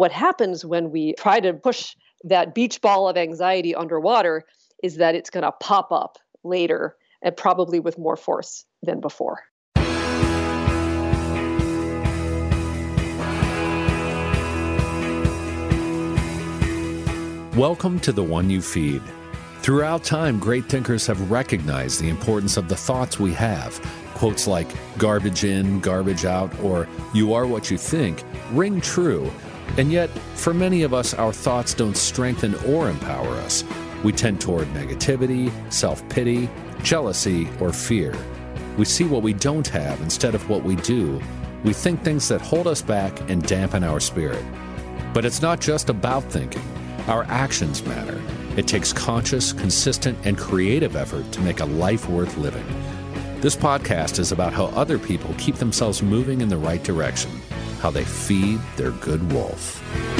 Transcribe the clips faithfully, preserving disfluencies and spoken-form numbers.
what happens when we try to push that beach ball of anxiety underwater is that it's going to pop up later, and probably with more force than before. Welcome to The One You Feed. Throughout time, great thinkers have recognized the importance of the thoughts we have. Quotes like garbage in, garbage out, or you are what you think ring true. And yet, for many of us, our thoughts don't strengthen or empower us. We tend toward negativity, self-pity, jealousy, or fear. We see what we don't have instead of what we do. We think things that hold us back and dampen our spirit. But it's not just about thinking. Our actions matter. It takes conscious, consistent, and creative effort to make a life worth living. This podcast is about how other people keep themselves moving in the right direction, how they feed their good wolf.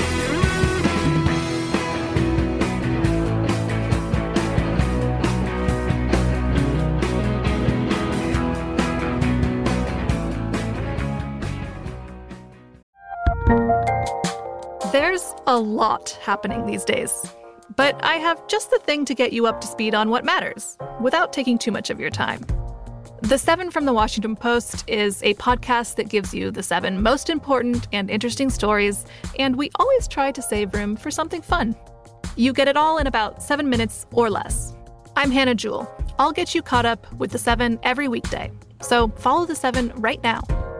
There's a lot happening these days, but I have just the thing to get you up to speed on what matters, without taking too much of your time. The Seven from the Washington Post is a podcast that gives you the seven most important and interesting stories, and we always try to save room for something fun. You get it all in about seven minutes or less. I'm Hannah Jewell. I'll get you caught up with the seven every weekday. So follow the seven right now.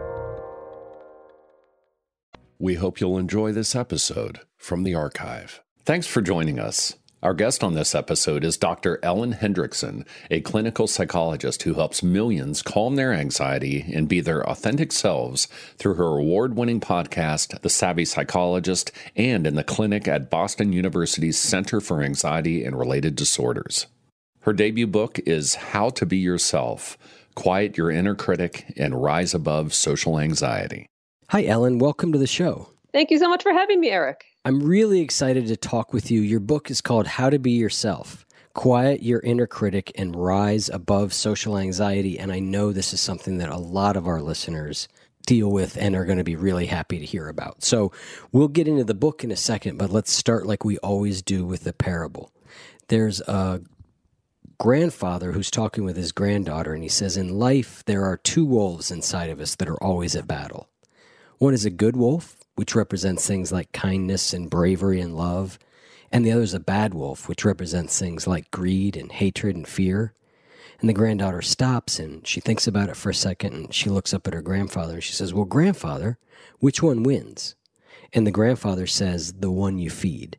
We hope you'll enjoy this episode from the archive. Thanks for joining us. Our guest on this episode is Doctor Ellen Hendriksen, a clinical psychologist who helps millions calm their anxiety and be their authentic selves through her award-winning podcast, The Savvy Psychologist, and in the clinic at Boston University's Center for Anxiety and Related Disorders. Her debut book is How to Be Yourself, Quiet Your Inner Critic, and Rise Above Social Anxiety. Hi, Ellen. Welcome to the show. Thank you so much for having me, Eric. I'm really excited to talk with you. Your book is called How to Be Yourself, Quiet Your Inner Critic and Rise Above Social Anxiety. And I know this is something that a lot of our listeners deal with and are going to be really happy to hear about. So we'll get into the book in a second, but let's start like we always do with the parable. There's a grandfather who's talking with his granddaughter, and he says, in life, there are two wolves inside of us that are always at battle. One is a good wolf, which represents things like kindness and bravery and love, and the other is a bad wolf, which represents things like greed and hatred and fear. And the granddaughter stops, and she thinks about it for a second, and she looks up at her grandfather, and she says, well, grandfather, which one wins? And the grandfather says, the one you feed.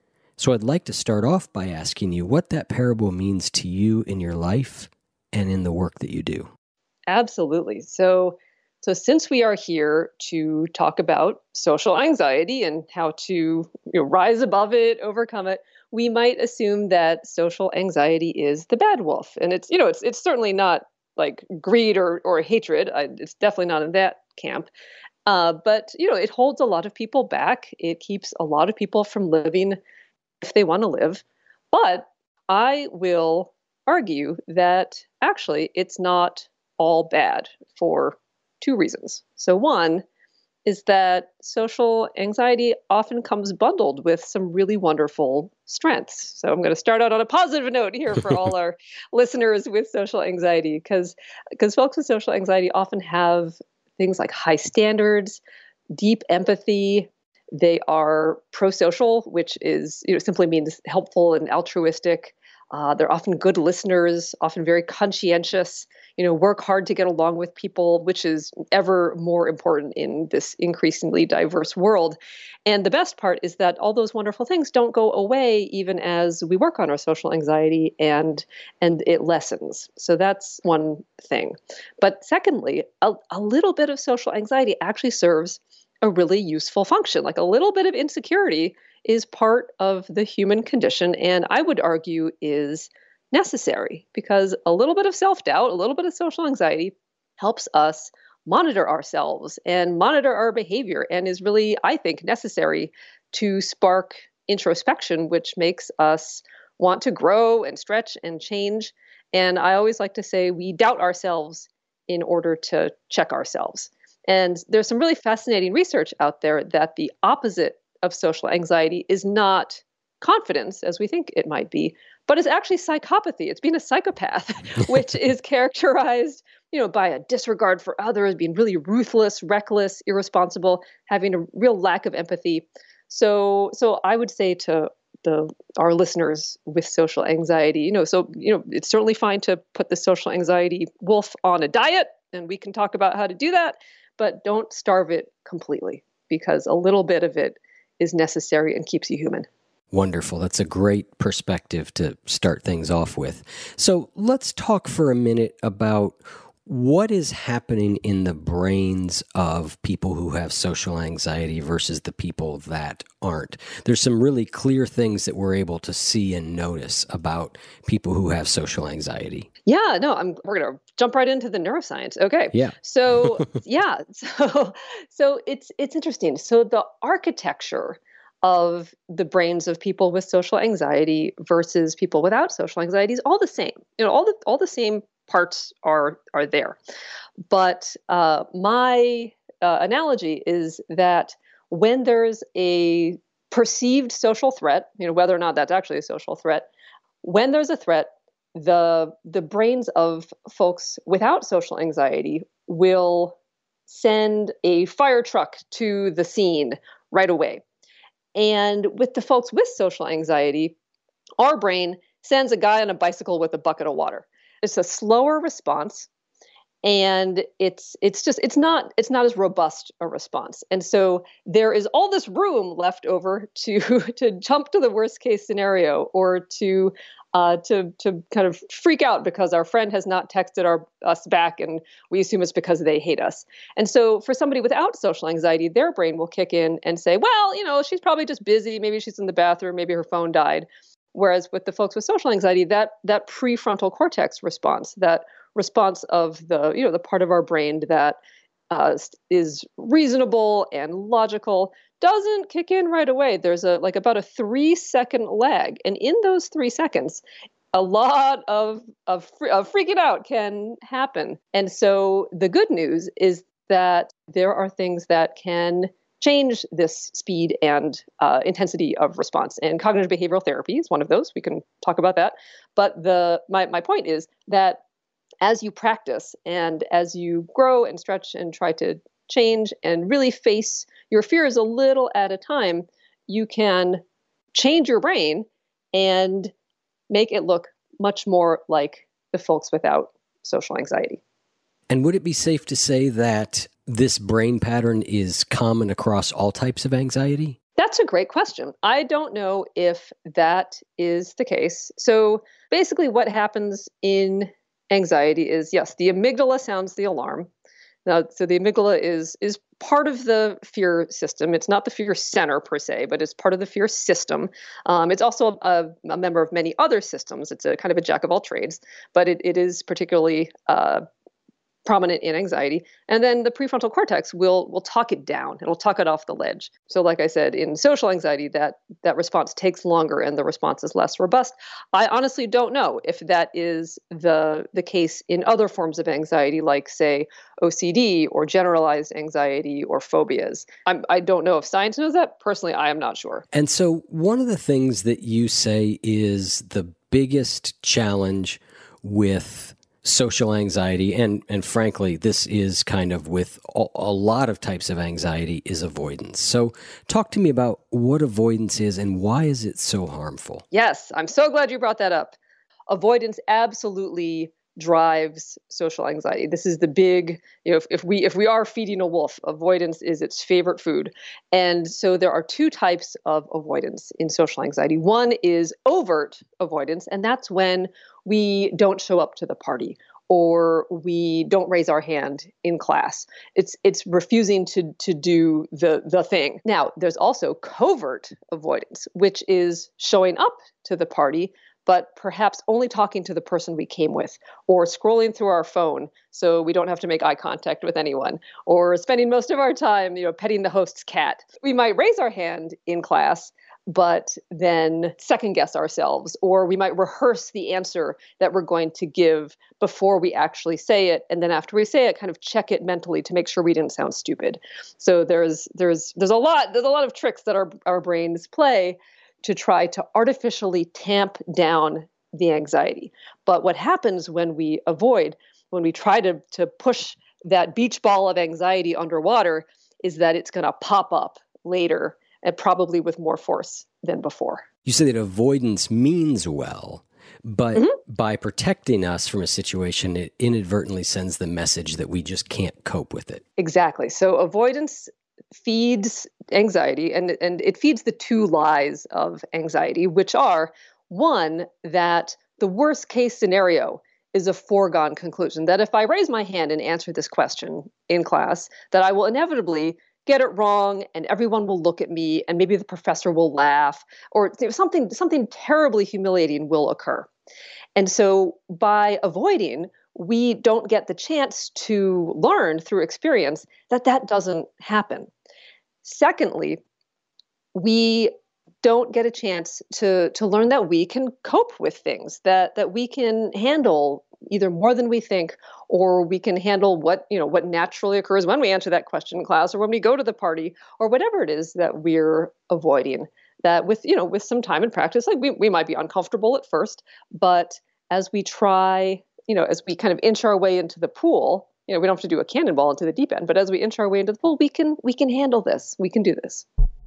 So I'd like to start off by asking you what that parable means to you in your life and in the work that you do. Absolutely. So So since we are here to talk about social anxiety and how to you know, rise above it, overcome it, we might assume that social anxiety is the bad wolf. And it's, you know, it's it's certainly not like greed or, or hatred. I, it's definitely not in that camp. Uh, but, you know, it holds a lot of people back. It keeps a lot of people from living if they want to live. But I will argue that actually it's not all bad for two reasons. So one is that social anxiety often comes bundled with some really wonderful strengths. So I'm going to start out on a positive note here for all our listeners with social anxiety, because because folks with social anxiety often have things like high standards, deep empathy. They are pro-social, which is, you know, simply means helpful and altruistic. Uh, they're often good listeners, often very conscientious, you know, work hard to get along with people, which is ever more important in this increasingly diverse world. And the best part is that all those wonderful things don't go away even as we work on our social anxiety and and it lessens. So that's one thing. But secondly, a, a little bit of social anxiety actually serves a really useful function. Like a little bit of insecurity is part of the human condition, and I would argue is necessary, because a little bit of self-doubt, a little bit of social anxiety helps us monitor ourselves and monitor our behavior, and is really, I think, necessary to spark introspection, which makes us want to grow and stretch and change. And I always like to say we doubt ourselves in order to check ourselves. And there's some really fascinating research out there that the opposite of social anxiety is not confidence, as we think it might be, but is actually psychopathy. It's being a psychopath, which is characterized, you know, by a disregard for others, being really ruthless, reckless, irresponsible, having a real lack of empathy. So, so I would say to the our listeners with social anxiety, you know, so you know, it's certainly fine to put the social anxiety wolf on a diet, and we can talk about how to do that, but don't starve it completely, because a little bit of it is necessary and keeps you human. Wonderful. That's a great perspective to start things off with. So let's talk for a minute about what is happening in the brains of people who have social anxiety versus the people that aren't. There's some really clear things that we're able to see and notice about people who have social anxiety. Yeah, no, I'm we're going to jump right into the neuroscience. Okay. Yeah. So, yeah, so so it's it's interesting. So the architecture of the brains of people with social anxiety versus people without social anxiety is all the same. You know, all the all the same parts are are there. But uh, my uh, analogy is that when there's a perceived social threat, you know, whether or not that's actually a social threat, when there's a threat, the the brains of folks without social anxiety will send a fire truck to the scene right away. And with the folks with social anxiety, our brain sends a guy on a bicycle with a bucket of water. It's a slower response, and it's it's just it's not it's not as robust a response. And so there is all this room left over to to jump to the worst case scenario, or to uh, to to kind of freak out because our friend has not texted our us back, and we assume it's because they hate us. And so for somebody without social anxiety, their brain will kick in and say, well, you know, she's probably just busy. Maybe she's in the bathroom. Maybe her phone died. Whereas with the folks with social anxiety, that that prefrontal cortex response, that response of the, you know, the part of our brain that uh, is reasonable and logical, doesn't kick in right away. There's a like about a three second lag, and in those three seconds, a lot of of, of freaking out can happen. And so the good news is that there are things that can change this speed and uh, intensity of response. And cognitive behavioral therapy is one of those. We can talk about that. But the my my point is that as you practice and as you grow and stretch and try to change and really face your fears a little at a time, you can change your brain and make it look much more like the folks without social anxiety. And would it be safe to say that this brain pattern is common across all types of anxiety? That's a great question. I don't know if that is the case. So basically what happens in anxiety is, yes, the amygdala sounds the alarm. Now, so the amygdala is is part of the fear system. It's not the fear center per se, but it's part of the fear system. Um, it's also a, a member of many other systems. It's a kind of a jack of all trades, but it, it is particularly uh, prominent in anxiety. And then the prefrontal cortex will will talk it down. It'll talk it off the ledge. So like I said, in social anxiety, that that response takes longer and the response is less robust. I honestly don't know if that is the the case in other forms of anxiety, like say O C D or generalized anxiety or phobias. I'm, I don't know if science knows that. Personally, I am not sure. And so one of the things that you say is the biggest challenge with social anxiety, and and frankly, this is kind of with a, a lot of types of anxiety, is avoidance. So talk to me about what avoidance is and why is it so harmful? Yes, I'm so glad you brought that up. Avoidance absolutely drives social anxiety. This is the big, you know, if, if we if we are feeding a wolf, avoidance is its favorite food. And so there are two types of avoidance in social anxiety. One is overt avoidance, and that's when we don't show up to the party or we don't raise our hand in class. It's it's refusing to to do the the thing. Now, there's also covert avoidance, which is showing up to the party, but perhaps only talking to the person we came with, or scrolling through our phone so we don't have to make eye contact with anyone, or spending most of our time, you know, petting the host's cat. We might raise our hand in class, but then second guess ourselves, or we might rehearse the answer that we're going to give before we actually say it, and then after we say it, kind of check it mentally to make sure we didn't sound stupid. So there's there's there's a lot there's a lot of tricks that our our brains play to try to artificially tamp down the anxiety. But what happens when we avoid, when we try to to push that beach ball of anxiety underwater, is that it's going to pop up later, and probably with more force than before. You say that avoidance means well, but mm-hmm. by protecting us from a situation, it inadvertently sends the message that we just can't cope with it. Exactly. So avoidance feeds anxiety, and, and it feeds the two lies of anxiety, which are, one, that the worst case scenario is a foregone conclusion, that if I raise my hand and answer this question in class, that I will inevitably get it wrong and everyone will look at me and maybe the professor will laugh, or something something terribly humiliating will occur. And so by avoiding, we don't get the chance to learn through experience that that doesn't happen. Secondly, we don't get a chance to to learn that we can cope with things, that that we can handle either more than we think, or we can handle what, you know, what naturally occurs when we answer that question in class, or when we go to the party, or whatever it is that we're avoiding. That with, you know, with some time and practice, like we, we might be uncomfortable at first, but as we try, you know, as we kind of inch our way into the pool, you know, we don't have to do a cannonball into the deep end, but as we inch our way into the pool, we can we can handle this. We can do this.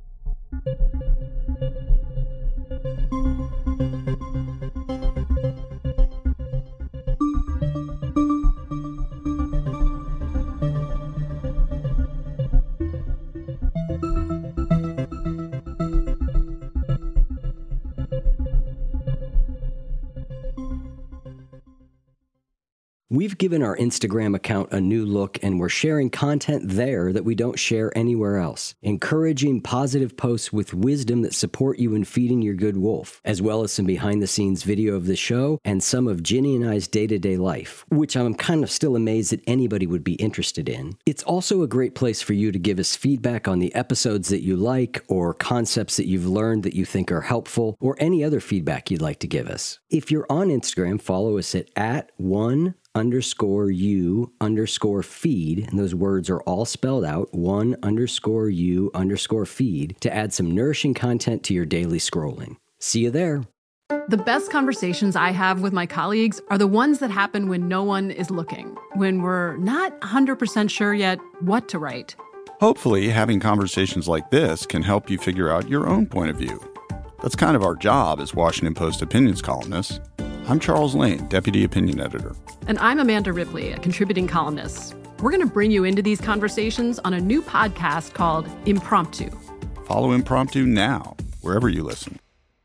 We've given our Instagram account a new look, and we're sharing content there that we don't share anywhere else. Encouraging positive posts with wisdom that support you in feeding your good wolf, as well as some behind-the-scenes video of the show and some of Ginny and I's day-to-day life, which I'm kind of still amazed that anybody would be interested in. It's also a great place for you to give us feedback on the episodes that you like, or concepts that you've learned that you think are helpful, or any other feedback you'd like to give us. If you're on Instagram, follow us at, at one underscore you underscore feed, and those words are all spelled out, one underscore you underscore feed, to add some nourishing content to your daily scrolling. See you there. The best conversations I have with my colleagues are the ones that happen when no one is looking, when we're not one hundred percent sure yet what to write. Hopefully, having conversations like this can help you figure out your own point of view. That's kind of our job as Washington Post opinions columnists. I'm Charles Lane, Deputy Opinion Editor. And I'm Amanda Ripley, a contributing columnist. We're going to bring you into these conversations on a new podcast called Impromptu. Follow Impromptu now, wherever you listen.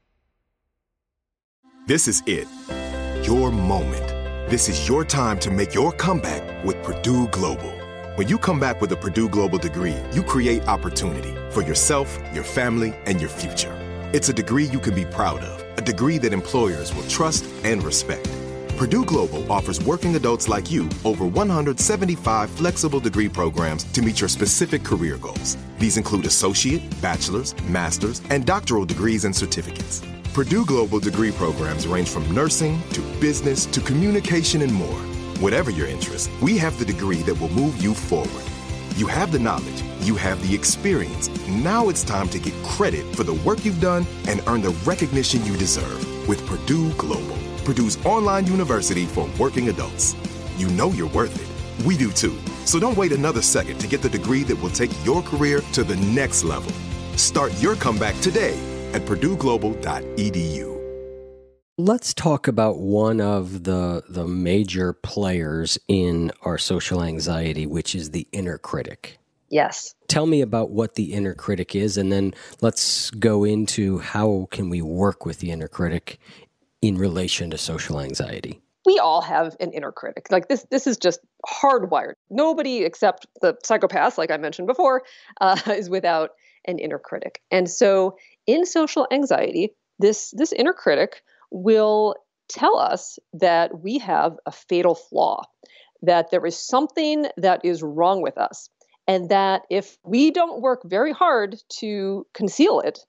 This is it. Your moment. This is your time to make your comeback with Purdue Global. When you come back with a Purdue Global degree, you create opportunity for yourself, your family, and your future. It's a degree you can be proud of, a degree that employers will trust and respect. Purdue Global offers working adults like you over one hundred seventy-five flexible degree programs to meet your specific career goals. These include associate, bachelor's, master's, and doctoral degrees and certificates. Purdue Global degree programs range from nursing to business to communication and more. Whatever your interest, we have the degree that will move you forward. You have the knowledge, you have the experience. Now it's time to get credit for the work you've done and earn the recognition you deserve with Purdue Global, Purdue's online university for working adults. You know you're worth it. We do too. So don't wait another second to get the degree that will take your career to the next level. Start your comeback today at purdue global dot e d u. Let's talk about one of the the major players in our social anxiety, which is the inner critic. Yes. Tell me about what the inner critic is, and then let's go into how can we work with the inner critic in relation to social anxiety. We all have an inner critic. Like this, this is just hardwired. Nobody except the psychopaths, like I mentioned before, uh, is without an inner critic. And so in social anxiety, this this inner critic will tell us that we have a fatal flaw, that there is something that is wrong with us, and that if we don't work very hard to conceal it,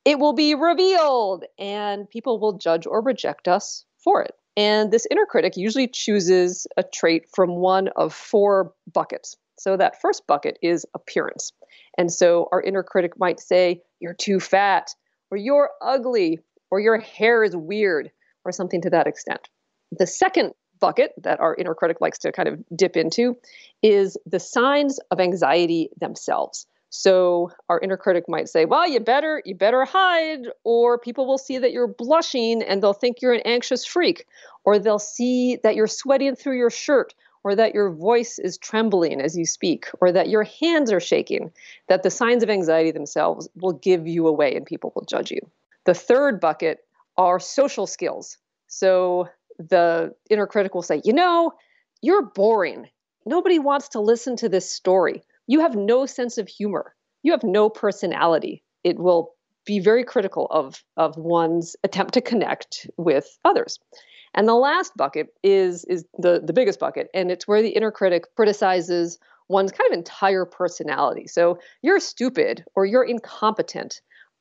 it will be revealed and people will judge or reject us for it. And this inner critic usually chooses a trait from one of four buckets. So that first bucket is appearance. And so our inner critic might say, you're too fat, or you're ugly, or your hair is weird, or something to that extent. The second bucket that our inner critic likes to kind of dip into is the signs of anxiety themselves. So our inner critic might say, well, you better, you better hide, or people will see that you're blushing and they'll think you're an anxious freak, or they'll see that you're sweating through your shirt, or that your voice is trembling as you speak, or that your hands are shaking, that the signs of anxiety themselves will give you away and people will judge you. The third bucket are social skills. So the inner critic will say, you know, you're boring. Nobody wants to listen to this story. You have no sense of humor. You have no personality. It will be very critical of, of one's attempt to connect with others. And the last bucket is, is the, the biggest bucket, and it's where the inner critic criticizes one's kind of entire personality. So you're stupid, or you're incompetent,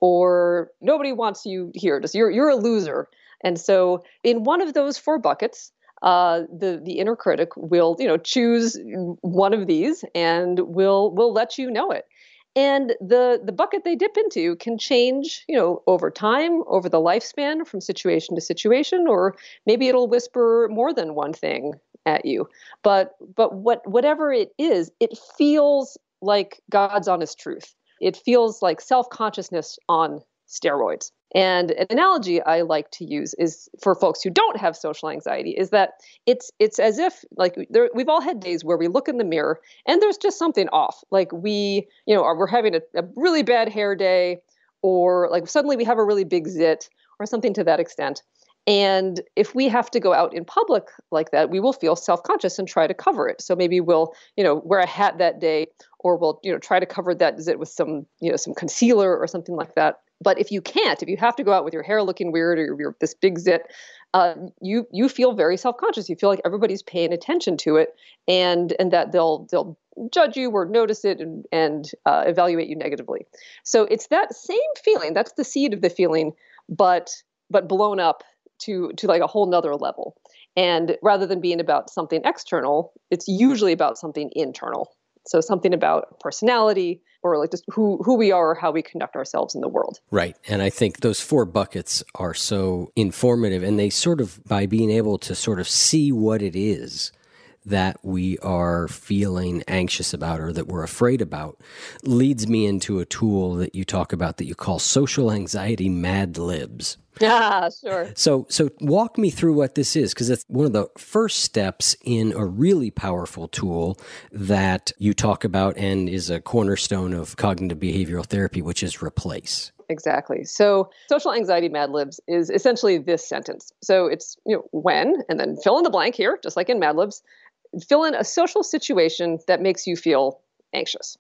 or nobody wants you here. Just you're you're a loser. And so in one of those four buckets, uh, the the inner critic will, you know, choose one of these and will will let you know it. And the the bucket they dip into can change, you know, over time, over the lifespan, from situation to situation, or maybe it'll whisper more than one thing at you. But but what whatever it is, it feels like God's honest truth. It feels like self-consciousness on steroids. And an analogy I like to use is for folks who don't have social anxiety is that it's it's as if like there, we've all had days where we look in the mirror and there's just something off. Like we, you know, are, we're having a, a really bad hair day, or like suddenly we have a really big zit or something to that extent. And if we have to go out in public like that, we will feel self-conscious and try to cover it. So maybe we'll, you know, wear a hat that day, or we'll, you know, try to cover that zit with some, you know, some concealer or something like that. But if you can't, if you have to go out with your hair looking weird, or you're this big zit, uh, you you feel very self-conscious. You feel like everybody's paying attention to it, and and that they'll they'll judge you or notice it and and uh, evaluate you negatively. So it's that same feeling. That's the seed of the feeling, but but blown up to to like a whole nother level. And rather than being about something external, it's usually about something internal. So something about personality, or like just who, who we are, or how we conduct ourselves in the world. Right. And I think those four buckets are so informative, and they sort of, by being able to sort of see what it is that we are feeling anxious about or that we're afraid about, leads me into a tool that you talk about that you call social anxiety Mad Libs. Yeah, sure. So so walk me through what this is, because it's one of the first steps in a really powerful tool that you talk about and is a cornerstone of cognitive behavioral therapy, which is Replace. Exactly. So social anxiety Mad Libs is essentially this sentence. So it's, you know, when, and then fill in the blank here, just like in Mad Libs, fill in a social situation that makes you feel anxious.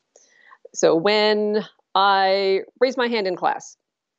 So when I raise my hand in class,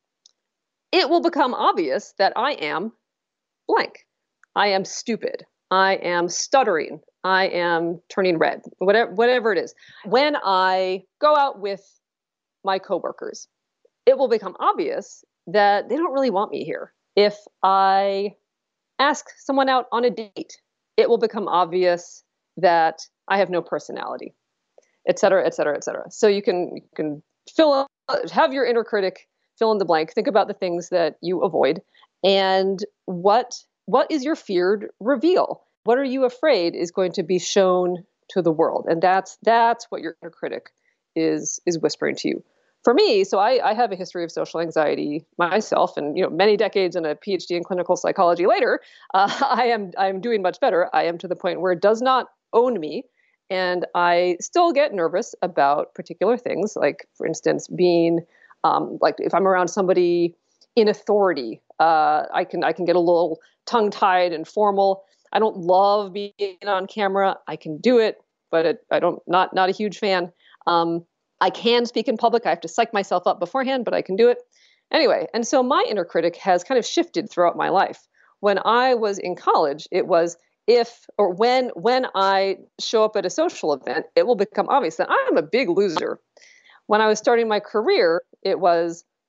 it will become obvious that I am blank. I am stupid. I am stuttering. I am turning red, whatever, whatever it is. When I go out with my coworkers, it will become obvious that they don't really want me here. If I ask someone out on a date, it will become obvious that I have no personality, et cetera, et cetera, et cetera. So you can, you can fill, have your inner critic fill in the blank, think about the things that you avoid, and what what is your feared reveal? What are you afraid is going to be shown to the world? And that's that's what your inner critic is is whispering to you. For me, so I, I have a history of social anxiety myself, and you know, many decades and a P H D in clinical psychology later, uh, I am I'm doing much better. I am to the point where it does not own me, and I still get nervous about particular things, like, for instance, being Um, like if I'm around somebody in authority, uh, I can I can get a little tongue-tied and formal. I don't love being on camera. I can do it, but it, I don't not not a huge fan. Um, I can speak in public. I have to psych myself up beforehand, but I can do it anyway. And so my inner critic has kind of shifted throughout my life. When I was in college, it was if or when when I show up at a social event, it will become obvious that I'm a big loser. When I was starting my career, it was,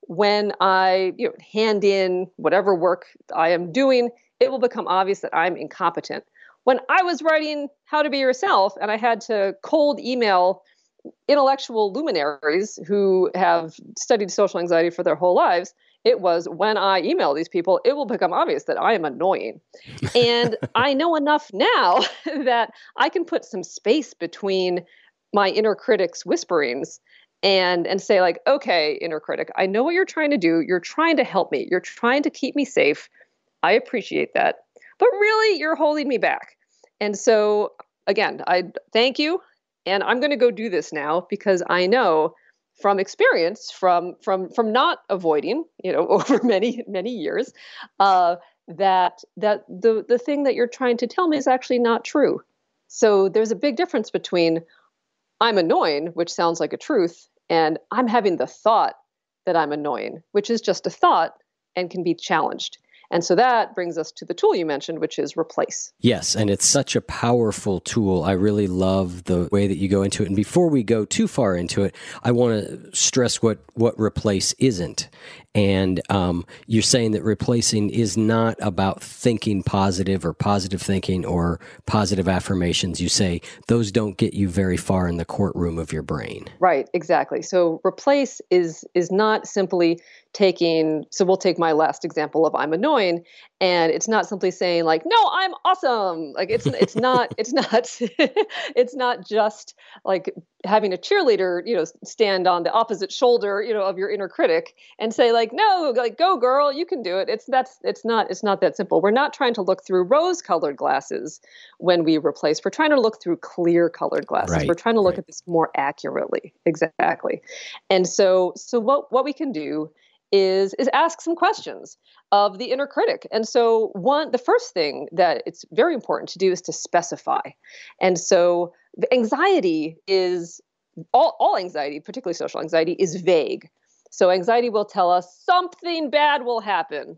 when I you know, hand in whatever work I am doing, it will become obvious that I'm incompetent. When I was writing How to Be Yourself and I had to cold email intellectual luminaries who have studied social anxiety for their whole lives, it was when I email these people, it will become obvious that I am annoying. And I know enough now that I can put some space between my inner critic's whisperings and and say like, okay, inner critic, I know what you're trying to do. You're trying to help me. You're trying to keep me safe. I appreciate that. But really, you're holding me back. And so, again, I thank you. And I'm going to go do this now because I know from experience, from from from not avoiding, you know, over many many years, uh, that that the the thing that you're trying to tell me is actually not true. So there's a big difference between I'm annoying, which sounds like a truth, and I'm having the thought that I'm annoying, which is just a thought and can be challenged. And so that brings us to the tool you mentioned, which is Replace. Yes, and it's such a powerful tool. I really love the way that you go into it. And before we go too far into it, I want to stress what, what Replace isn't. And um, you're saying that replacing is not about thinking positive or positive thinking or positive affirmations. You say those don't get you very far in the courtroom of your brain. Right, exactly. So Replace is is not simply taking, so we'll take my last example of I'm annoying, and it's not simply saying like, no, I'm awesome. Like it's it's not it's not it's not just like having a cheerleader, you know, stand on the opposite shoulder, you know, of your inner critic and say like, no, like go girl, you can do it. It's that's it's not it's not that simple. We're not trying to look through rose-colored glasses when we replace. We're trying to look through clear-colored glasses. Right, We're trying to look right. at this more accurately. Exactly. And so so what what we can do is is ask some questions of the inner critic. And so one the first thing that it's very important to do is to specify. And so the anxiety is all, all anxiety, particularly social anxiety, is vague. So anxiety will tell us something bad will happen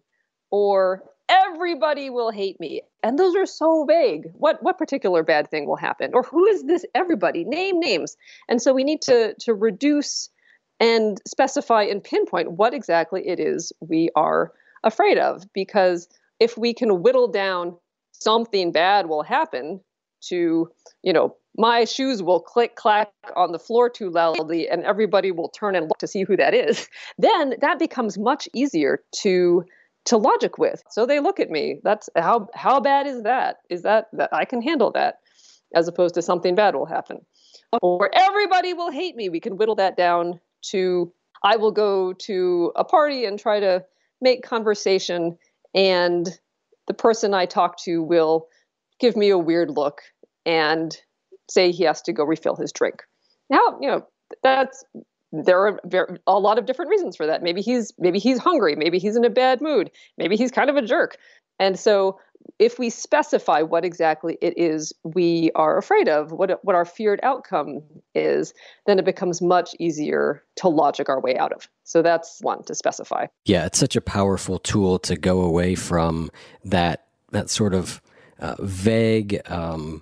or everybody will hate me. And those are so vague. What what particular bad thing will happen? Or who is this everybody? Name names. And so we need to to reduce and specify and pinpoint what exactly it is we are afraid of. Because if we can whittle down something bad will happen to, you know, my shoes will click clack on the floor too loudly and everybody will turn and look to see who that is, then that becomes much easier to to logic with. So they look at me. That's how how bad is that? Is that that I can handle that, as opposed to something bad will happen. Or everybody will hate me. We can whittle that down to I will go to a party and try to make conversation and the person I talk to will give me a weird look and say he has to go refill his drink. Now, you know, that's there are very, a lot of different reasons for that. Maybe he's maybe he's hungry, maybe he's in a bad mood, maybe he's kind of a jerk. And so if we specify what exactly it is we are afraid of, what what our feared outcome is, then it becomes much easier to logic our way out of. So that's one, to specify. Yeah, it's such a powerful tool to go away from that that sort of uh, vague, um,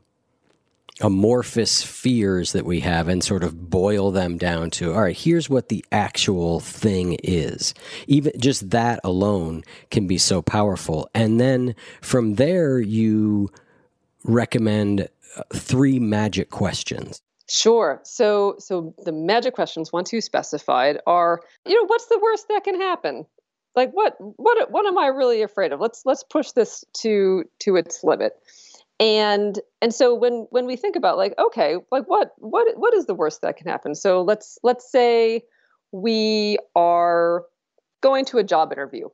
amorphous fears that we have and sort of boil them down to, all right, here's what the actual thing is. Even just that alone can be so powerful. And then from there, you recommend three magic questions. Sure. So so the magic questions, once you specified, are, you know, what's the worst that can happen? Like what what what am I really afraid of? Let's let's push this to to its limit. And and so when when we think about like, okay, like what what what is the worst that can happen? So let's let's say we are going to a job interview.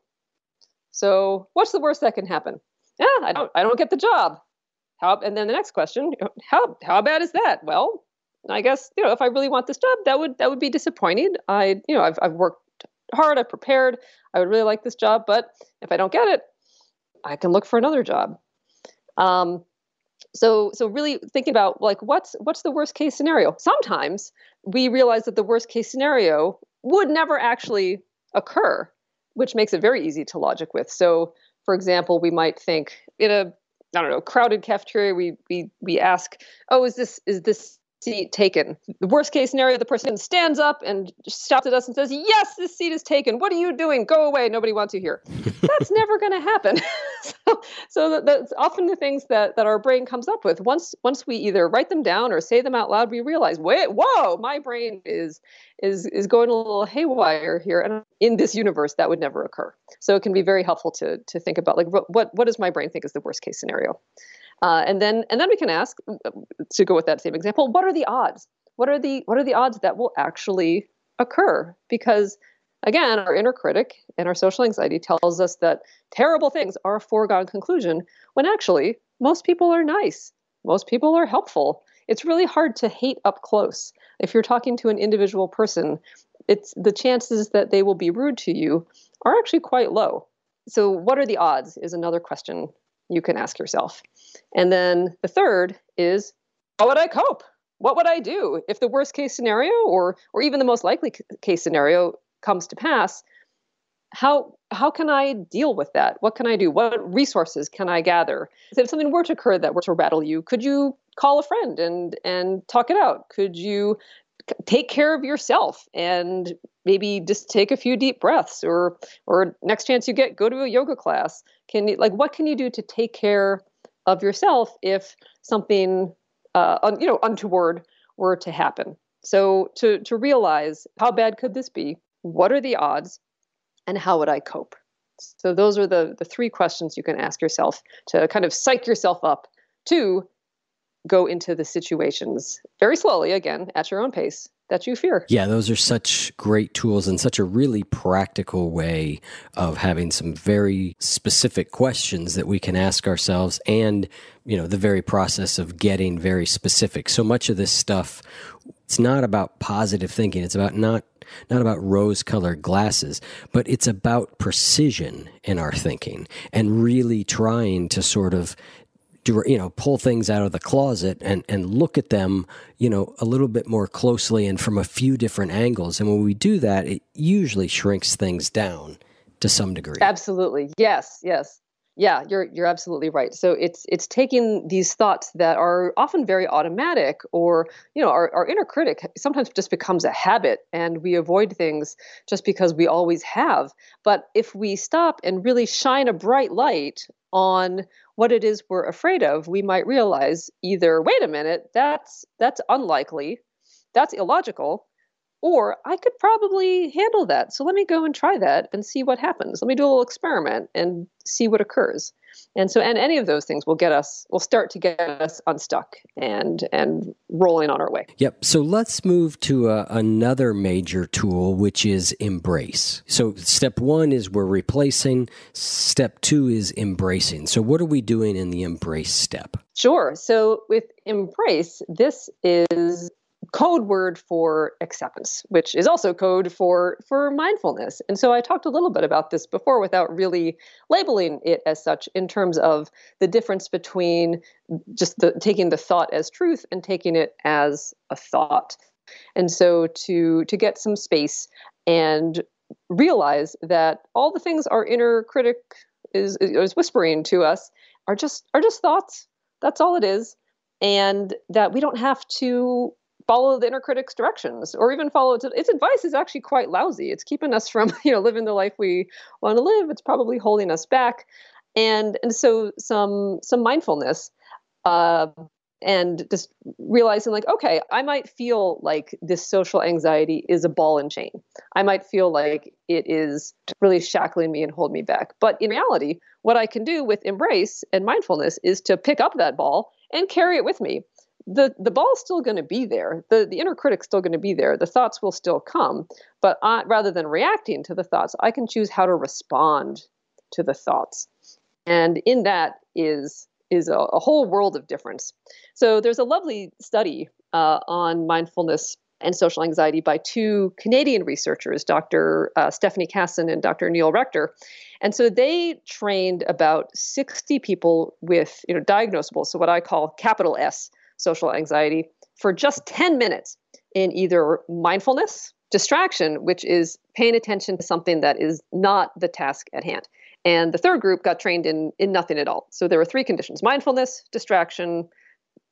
So what's the worst that can happen? Yeah, I don't I don't get the job. How and then the next question, how how bad is that? Well, I guess, you know, if I really want this job, that would that would be disappointing. I you know I've I've worked hard, I've prepared, I would really like this job, but if I don't get it, I can look for another job. Um, So, so really thinking about like what's what's the worst case scenario. Sometimes we realize that the worst case scenario would never actually occur, which makes it very easy to logic with. So, for example, we might think in a I don't know crowded cafeteria, we we we ask, oh, is this is this seat taken. The worst case scenario, the person stands up and shouts at us and says, yes, this seat is taken. What are you doing? Go away. Nobody wants you here. That's never going to happen. so so that, that's often the things that, that our brain comes up with. Once once we either write them down or say them out loud, we realize, wait, whoa, my brain is is is going a little haywire here. And in this universe, that would never occur. So it can be very helpful to to think about, like, what what does my brain think is the worst case scenario? Uh, and then and then we can ask, to go with that same example, what are the odds? What are the what are the odds that will actually occur? Because again, our inner critic and our social anxiety tells us that terrible things are a foregone conclusion, when actually most people are nice. Most people are helpful. It's really hard to hate up close. If you're talking to an individual person, it's the chances that they will be rude to you are actually quite low. So what are the odds is another question you can ask yourself. And then the third is, how would I cope? What would I do if the worst case scenario or or even the most likely case scenario comes to pass? How how can I deal with that? What can I do? What resources can I gather? So if something were to occur that were to rattle you, could you call a friend and and talk it out? Could you take care of yourself and maybe just take a few deep breaths, or or next chance you get, go to a yoga class? Can you, like, what can you do to take care of yourself if something uh, un, you know untoward were to happen? So to to realize, how bad could this be? What are the odds? And how would I cope? So those are the the three questions you can ask yourself to kind of psych yourself up to go into the situations very slowly, again, at your own pace, that you fear. Yeah, those are such great tools and such a really practical way of having some very specific questions that we can ask ourselves, and, you know, the very process of getting very specific. So much of this stuff, it's not about positive thinking. It's about not not about rose-colored glasses, but it's about precision in our thinking and really trying to sort of Do, you know, pull things out of the closet and, and look at them, you know, a little bit more closely and from a few different angles. And when we do that, it usually shrinks things down to some degree. Absolutely. Yes. Yes. Yeah, you're you're absolutely right. So it's it's taking these thoughts that are often very automatic, or, you know, our, our inner critic sometimes just becomes a habit and we avoid things just because we always have. But if we stop and really shine a bright light on what it is we're afraid of, we might realize either, wait a minute, that's that's unlikely, that's illogical, or I could probably handle that. So let me go and try that and see what happens. Let me do a little experiment and see what occurs. And so, and any of those things will get us, will start to get us unstuck and and rolling on our way. Yep. So let's move to a, another major tool, which is embrace. So step one is we're replacing. Step two is embracing. So what are we doing in the embrace step? Sure. So with embrace, this is code word for acceptance, which is also code for for mindfulness. And so I talked a little bit about this before without really labeling it as such, in terms of the difference between just the, taking the thought as truth and taking it as a thought. And so to to get some space and realize that all the things our inner critic is is whispering to us are just are just thoughts. That's all it is. And that we don't have to follow the inner critic's directions, or even follow its, its advice is actually quite lousy. It's keeping us from, you know, living the life we want to live. It's probably holding us back. And and so some some mindfulness uh, and just realizing, like, okay, I might feel like this social anxiety is a ball and chain. I might feel like it is really shackling me and hold me back. But in reality, what I can do with embrace and mindfulness is to pick up that ball and carry it with me. The the ball's still going to be there. The the inner critic's still going to be there. The thoughts will still come. But I, rather than reacting to the thoughts, I can choose how to respond to the thoughts. And in that is is a, a whole world of difference. So there's a lovely study uh, on mindfulness and social anxiety by two Canadian researchers, Doctor Uh, Stephanie Casson and Doctor Neil Rector. And so they trained about sixty people with, you know, diagnosable, so what I call capital S, social anxiety, for just ten minutes in either mindfulness, distraction, which is paying attention to something that is not the task at hand. And the third group got trained in, in nothing at all. So there were three conditions: mindfulness, distraction,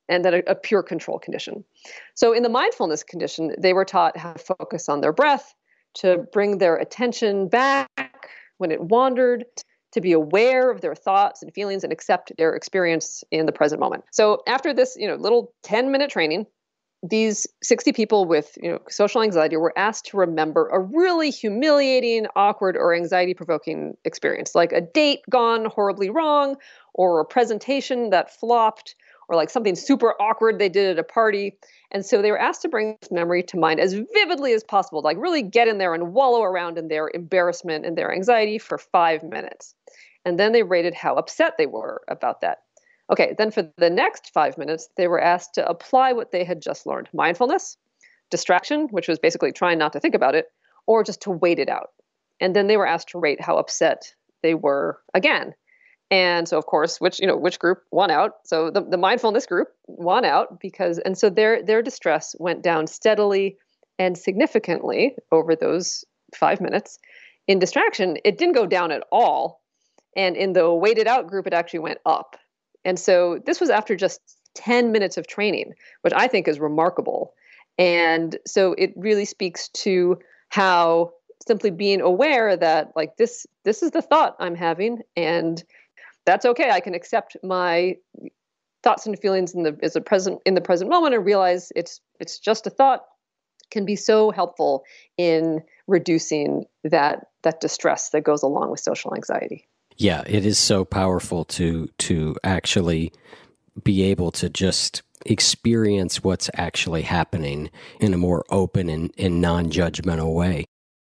and then a, a pure control condition. So in the mindfulness condition, they were taught how to focus on their breath, to bring their attention back when it wandered, to be aware of their thoughts and feelings and accept their experience in the present moment. So after this, you know, little ten-minute training, these sixty people with, you know, social anxiety were asked to remember a really humiliating, awkward, or anxiety-provoking experience, like a date gone horribly wrong, or a presentation that flopped, or like something super awkward they did at a party. And so they were asked to bring this memory to mind as vividly as possible, like really get in there and wallow around in their embarrassment and their anxiety for five minutes. And then they rated how upset they were about that. Okay, then for the next five minutes, they were asked to apply what they had just learned: mindfulness, distraction, which was basically trying not to think about it, or just to wait it out. And then they were asked to rate how upset they were again. And so, of course, which, you know, which group won out? So the, the mindfulness group won out because, and so their their distress went down steadily and significantly over those five minutes. In distraction, it didn't go down at all. And in the waited out group, it actually went up. And so this was after just ten minutes of training, which I think is remarkable. And so it really speaks to how simply being aware that, like, this this is the thought I'm having, and that's okay. I can accept my thoughts and feelings in the as a present in the present moment and realize it's it's just a thought, can be so helpful in reducing that that distress that goes along with social anxiety. Yeah, it is so powerful to to actually be able to just experience what's actually happening in a more open and, and non-judgmental way.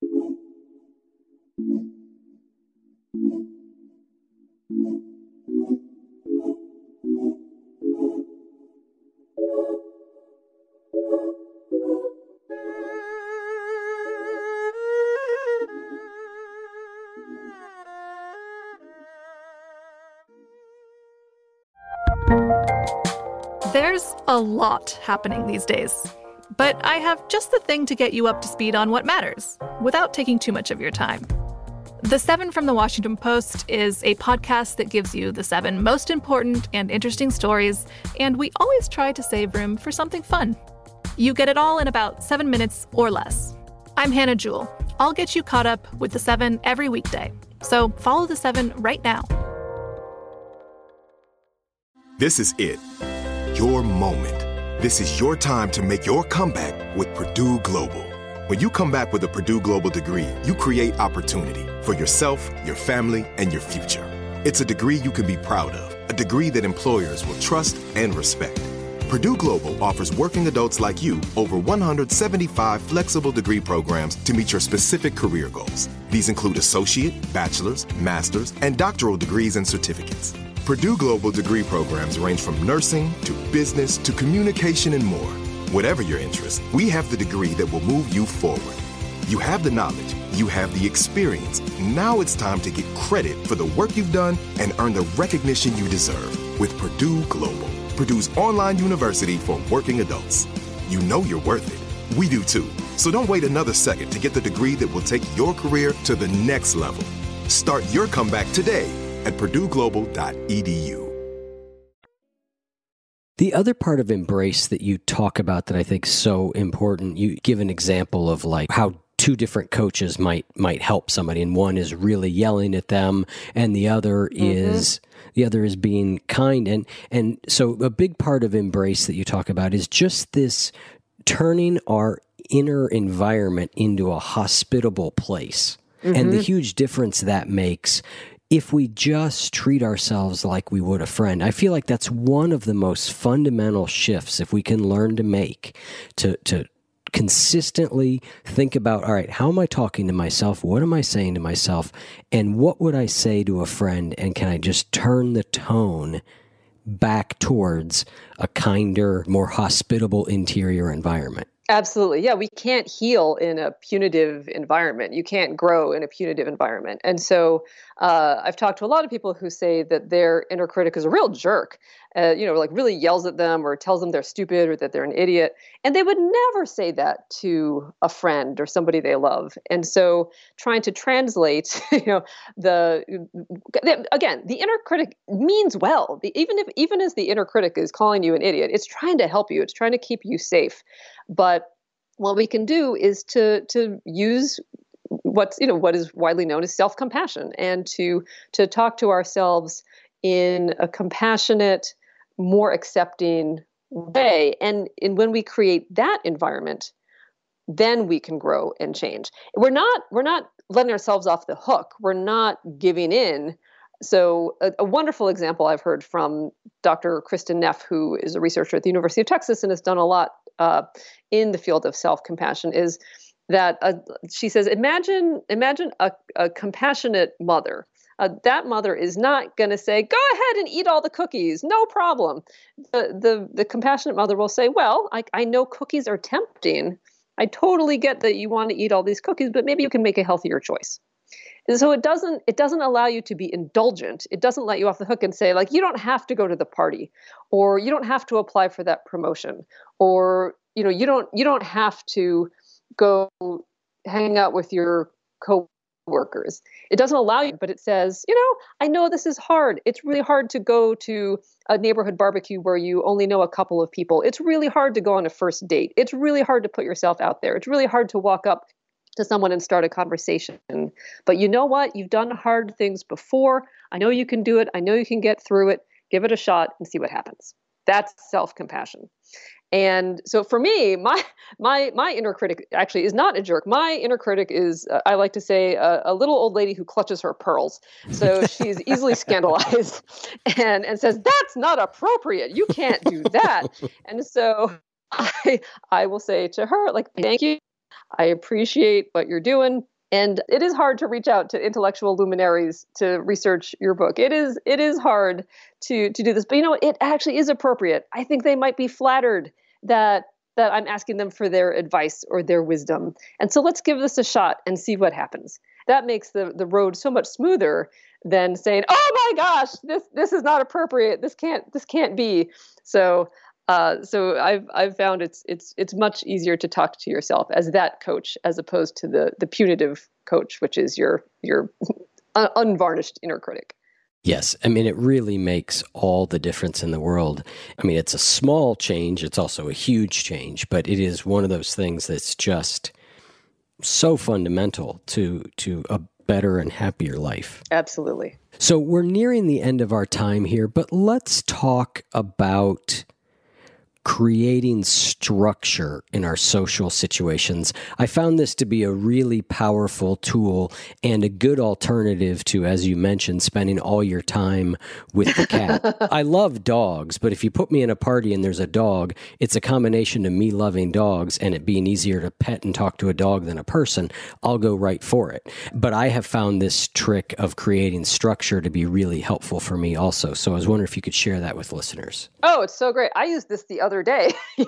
There's a lot happening these days, but I have just the thing to get you up to speed on what matters without taking too much of your time. The Seven from the Washington Post is a podcast that gives you the seven most important and interesting stories, and we always try to save room for something fun. You get it all in about seven minutes or less. I'm Hannah Jewell. I'll get you caught up with the seven every weekday. So follow the seven right now. This is it. Your moment. This is your time to make your comeback with Purdue Global. When you come back with a Purdue Global degree, you create opportunity for yourself, your family, and your future. It's a degree you can be proud of, a degree that employers will trust and respect. Purdue Global offers working adults like you over one hundred seventy-five flexible degree programs to meet your specific career goals. These include associate, bachelor's, master's, and doctoral degrees and certificates. Purdue Global degree programs range from nursing to business to communication and more. Whatever your interest, we have the degree that will move you forward. You have the knowledge, you have the experience. Now it's time to get credit for the work you've done and earn the recognition you deserve with Purdue Global, Purdue's online university for working adults. You know you're worth it. We do too. So don't wait another second to get the degree that will take your career to the next level. Start your comeback today at purdue global dot e d u. The other part of Embrace that you talk about that I think is so important, you give an example of like how two different coaches might might help somebody, and one is really yelling at them, and the other mm-hmm. is the other is being kind. And and so a big part of Embrace that you talk about is just this turning our inner environment into a hospitable place, mm-hmm. and the huge difference that makes if we just treat ourselves like we would a friend. I feel like that's one of the most fundamental shifts if we can learn to make, to to consistently think about, all right, how am I talking to myself? What am I saying to myself? And what would I say to a friend? And can I just turn the tone back towards a kinder, more hospitable interior environment? Absolutely. Yeah, we can't heal in a punitive environment. You can't grow in a punitive environment. And so uh, I've talked to a lot of people who say that their inner critic is a real jerk, uh, you know, like really yells at them or tells them they're stupid or that they're an idiot. And they would never say that to a friend or somebody they love. And so trying to translate, you know, the, again, the inner critic means well. The, even if, even as the inner critic is calling you an idiot, it's trying to help you. It's trying to keep you safe. But what we can do is to to use what's you know what is widely known as self-compassion, and to to talk to ourselves in a compassionate, more accepting way. And, and when we create that environment, then we can grow and change. We're not we're not letting ourselves off the hook. We're not giving in. So a, a wonderful example I've heard from Doctor Kristen Neff, who is a researcher at the University of Texas and has done a lot uh, in the field of self-compassion, is that uh, she says, imagine imagine a, a compassionate mother. Uh, that mother is not going to say, go ahead and eat all the cookies, no problem. The the, the compassionate mother will say, well, I, I know cookies are tempting. I totally get that you want to eat all these cookies, but maybe you can make a healthier choice. And so it doesn't it doesn't allow you to be indulgent. It doesn't let you off the hook and say, like, you don't have to go to the party, or you don't have to apply for that promotion, or you know, you don't you don't have to go hang out with your coworkers. It doesn't allow you, but it says, you know, I know this is hard. It's really hard to go to a neighborhood barbecue where you only know a couple of people. It's really hard to go on a first date. It's really hard to put yourself out there. It's really hard to walk up to someone and start a conversation. But you know what? You've done hard things before. I know you can do it. I know you can get through it. Give it a shot and see what happens. That's self-compassion. And so for me, my my my inner critic actually is not a jerk. My inner critic is, uh, I like to say, uh, a little old lady who clutches her pearls. So she's easily scandalized and, and says, that's not appropriate. You can't do that. And so I I will say to her, like, thank you. I appreciate what you're doing. And it is hard to reach out to intellectual luminaries to research your book. It is it is hard to to do this. But, you know, it actually is appropriate. I think they might be flattered that that I'm asking them for their advice or their wisdom. And so let's give this a shot and see what happens. That makes the, the road so much smoother than saying, oh my gosh, this this is not appropriate. This can't this can't be. So Uh, so I've I've found it's it's it's much easier to talk to yourself as that coach as opposed to the the punitive coach, which is your your unvarnished inner critic. Yes, I mean, it really makes all the difference in the world. I mean, it's a small change. It's also a huge change, but it is one of those things that's just so fundamental to to a better and happier life. Absolutely. So we're nearing the end of our time here, but let's talk about creating structure in our social situations. I found this to be a really powerful tool and a good alternative to, as you mentioned, spending all your time with the cat. I love dogs, but if you put me in a party and there's a dog, it's a combination of me loving dogs and it being easier to pet and talk to a dog than a person. I'll go right for it. But I have found this trick of creating structure to be really helpful for me also. So I was wondering if you could share that with listeners. Oh, it's so great. I used this the other day.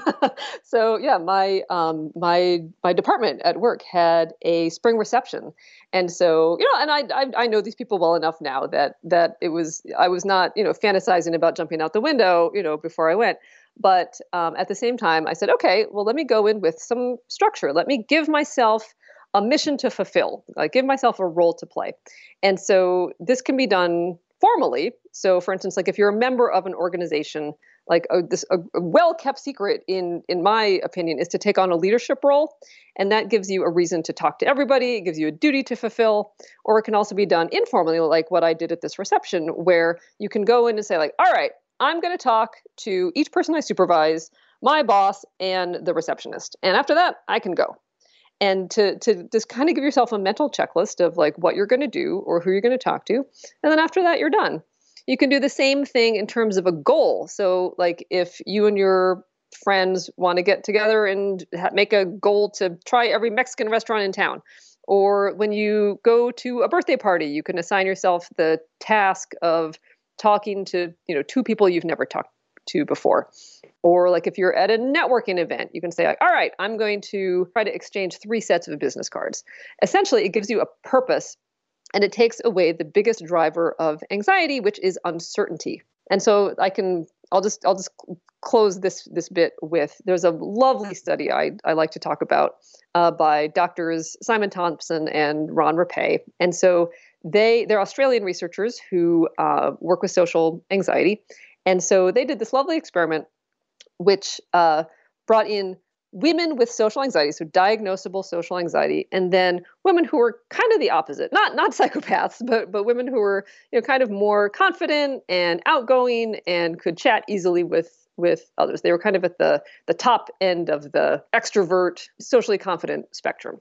So yeah, my um, my my department at work had a spring reception, and so you know, and I, I I know these people well enough now that that it was I was not you know fantasizing about jumping out the window you know before I went, but um, at the same time I said, okay, well, let me go in with some structure. Let me give myself a mission to fulfill. Like give myself a role to play, and so this can be done formally. So, for instance, like if you're a member of an organization. Like a, this, a, a well-kept secret, in in my opinion, is to take on a leadership role, and that gives you a reason to talk to everybody. It gives you a duty to fulfill, or it can also be done informally, like what I did at this reception, where you can go in and say, like, all right, I'm going to talk to each person I supervise, my boss, and the receptionist, and after that, I can go. And to to just kind of give yourself a mental checklist of like what you're going to do or who you're going to talk to, and then after that, you're done. You can do the same thing in terms of a goal. So like if you and your friends want to get together and ha- make a goal to try every Mexican restaurant in town, or when you go to a birthday party, you can assign yourself the task of talking to, you know, two people you've never talked to before. Or like if you're at a networking event, you can say, like, all right, I'm going to try to exchange three sets of business cards. Essentially, it gives you a purpose and it takes away the biggest driver of anxiety, which is uncertainty. And so I can, I'll just, I'll just close this this bit with, there's a lovely study I, I like to talk about uh, by doctors Simon Thompson and Ron Rapay. And so they, they're Australian researchers who uh, work with social anxiety. And so they did this lovely experiment which uh, brought in women with social anxiety, so diagnosable social anxiety, and then women who were kind of the opposite, not not psychopaths, but but women who were, you know, kind of more confident and outgoing and could chat easily with with others. They were kind of at the the top end of the extrovert, socially confident spectrum.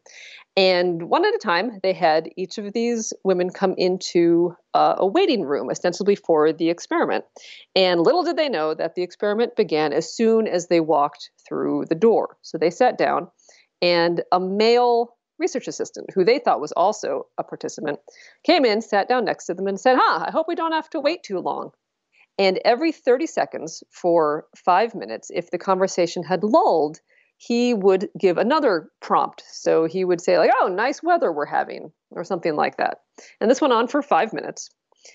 And one at a time, they had each of these women come into uh, a waiting room, ostensibly for the experiment. And little did they know that the experiment began as soon as they walked through the door. So they sat down, and a male research assistant, who they thought was also a participant, came in, sat down next to them, and said, "Huh, I hope we don't have to wait too long." And every thirty seconds for five minutes, if the conversation had lulled, he would give another prompt. So he would say, like, "Oh, nice weather we're having," or something like that. And this went on for five minutes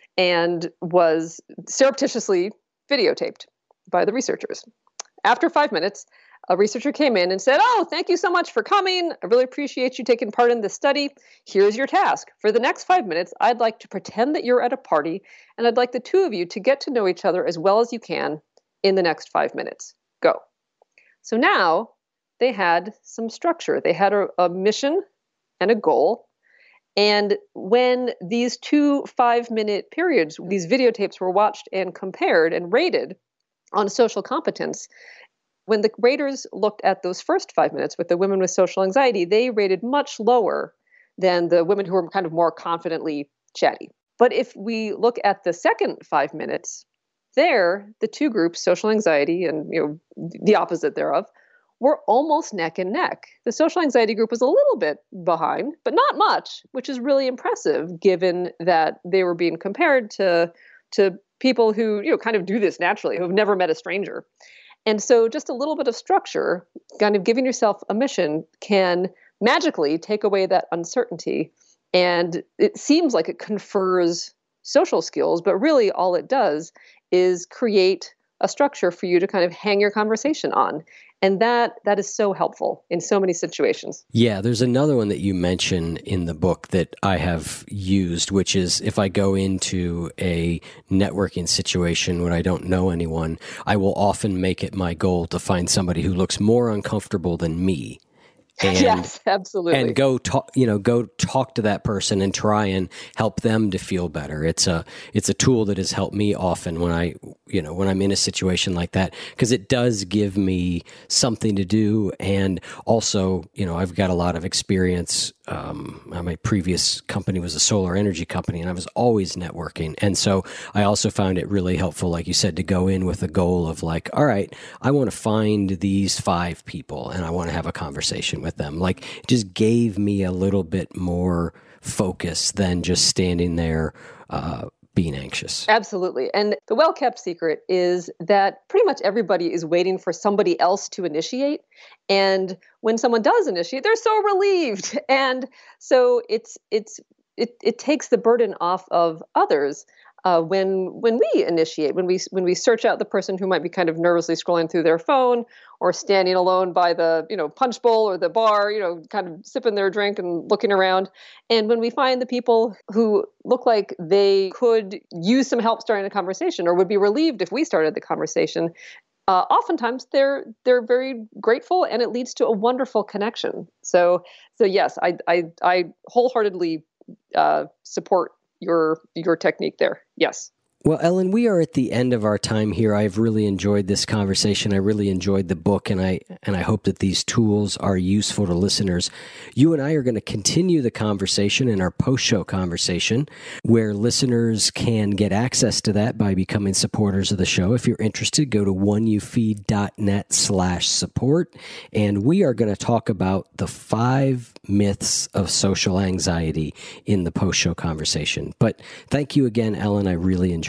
and was surreptitiously videotaped by the researchers. After five minutes, a researcher came in and said, "Oh, thank you so much for coming. I really appreciate you taking part in this study. Here's your task. For the next five minutes, I'd like to pretend that you're at a party, and I'd like the two of you to get to know each other as well as you can in the next five minutes. Go." So now they had some structure. They had a, a mission and a goal. And when these two five-minute periods, these videotapes were watched and compared and rated on social competence, when the raters looked at those first five minutes with the women with social anxiety, they rated much lower than the women who were kind of more confidently chatty. But if we look at the second five minutes, there, the two groups, social anxiety and, you know, the opposite thereof, were almost neck and neck. The social anxiety group was a little bit behind, but not much, which is really impressive given that they were being compared to, to people who, you know, kind of do this naturally, who have never met a stranger. And so just a little bit of structure, kind of giving yourself a mission, can magically take away that uncertainty. And it seems like it confers social skills, but really all it does is create a structure for you to kind of hang your conversation on. And that that is so helpful in so many situations. Yeah, there's another one that you mention in the book that I have used, which is if I go into a networking situation when I don't know anyone, I will often make it my goal to find somebody who looks more uncomfortable than me. And, yes, absolutely. And go talk, you know, go talk to that person and try and help them to feel better. It's a, it's a tool that has helped me often when I, you know, when I'm in a situation like that, because it does give me something to do. And also, you know, I've got a lot of experience. Um, my previous company was a solar energy company, and I was always networking. And so I also found it really helpful, like you said, to go in with a goal of like, all right, I want to find these five people and I want to have a conversation with them. Like, it just gave me a little bit more focus than just standing there uh, being anxious. Absolutely. And the well-kept secret is that pretty much everybody is waiting for somebody else to initiate. And when someone does initiate, they're so relieved. And so it's it's it it takes the burden off of others. Uh, when when we initiate, when we when we search out the person who might be kind of nervously scrolling through their phone or standing alone by the, you know, punch bowl or the bar, you know, kind of sipping their drink and looking around, and when we find the people who look like they could use some help starting a conversation or would be relieved if we started the conversation, uh, oftentimes they're they're very grateful, and it leads to a wonderful connection. So so yes, I I, I wholeheartedly uh, support your your technique there. Yes. Well, Ellen, we are at the end of our time here. I've really enjoyed this conversation. I really enjoyed the book, and I and I hope that these tools are useful to listeners. You and I are going to continue the conversation in our post-show conversation, where listeners can get access to that by becoming supporters of the show. If you're interested, go to oneyoufeed.net slash support, and we are going to talk about the five myths of social anxiety in the post-show conversation. But thank you again, Ellen. I really enjoyed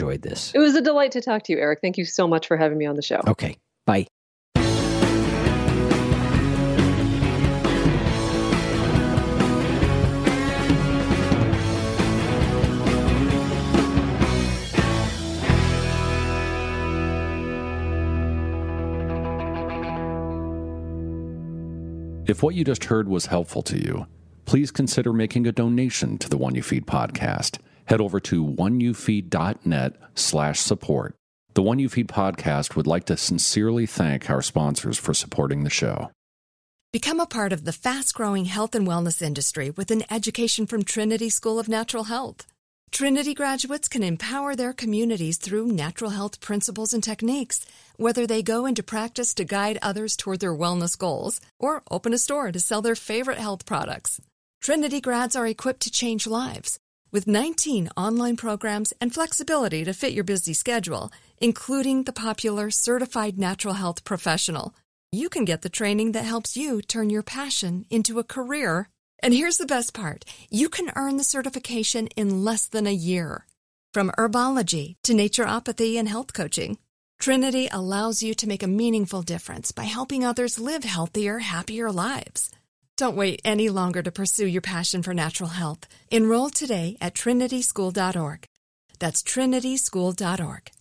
enjoyed this. It was a delight to talk to you, Eric. Thank you so much for having me on the show. Okay. Bye. If what you just heard was helpful to you, please consider making a donation to the One You Feed podcast. Head over to oneyoufeed.net slash support. The One You Feed podcast would like to sincerely thank our sponsors for supporting the show. Become a part of the fast-growing health and wellness industry with an education from Trinity School of Natural Health. Trinity graduates can empower their communities through natural health principles and techniques, whether they go into practice to guide others toward their wellness goals or open a store to sell their favorite health products. Trinity grads are equipped to change lives. With nineteen online programs and flexibility to fit your busy schedule, including the popular Certified Natural Health Professional, you can get the training that helps you turn your passion into a career. And here's the best part. You can earn the certification in less than a year. From herbology to naturopathy and health coaching, Trinity allows you to make a meaningful difference by helping others live healthier, happier lives. Don't wait any longer to pursue your passion for natural health. Enroll today at trinity school dot org. That's trinity school dot org.